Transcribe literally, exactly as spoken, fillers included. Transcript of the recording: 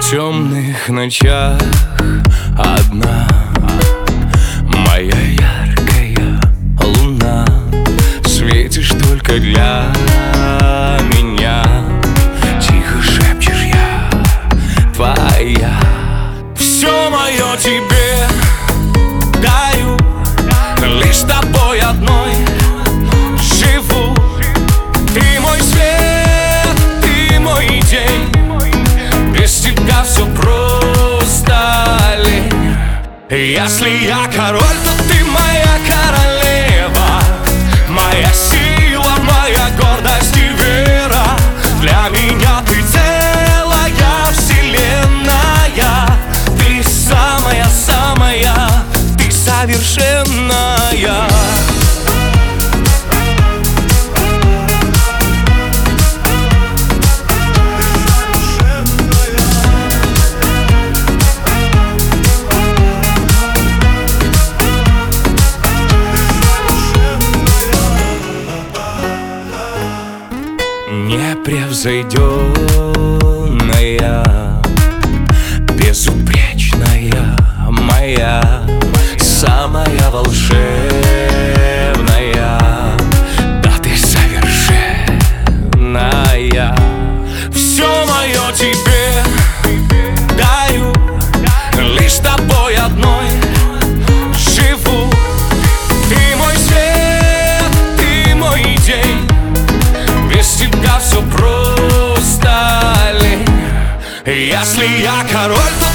В темных ночах одна моя яркая луна. Светишь только для меня, тихо шепчешь: я твоя. Все мое тебе даю, лишь с тобой одной живу. Ты мой свет, ты мой день, без тебя все просто лень. Если я король, то ты моя королева, моя сила, моя гордость и вера. Для меня ты целая вселенная, ты самая-самая, ты совершенная. Непревзойденная, безупречная моя, самая волшебная, да ты совершенная. Все мое тебе даю, лишь с тобой одной живу. Ты мой свет, ты мой день, без тебя все просто лень. Если я король, то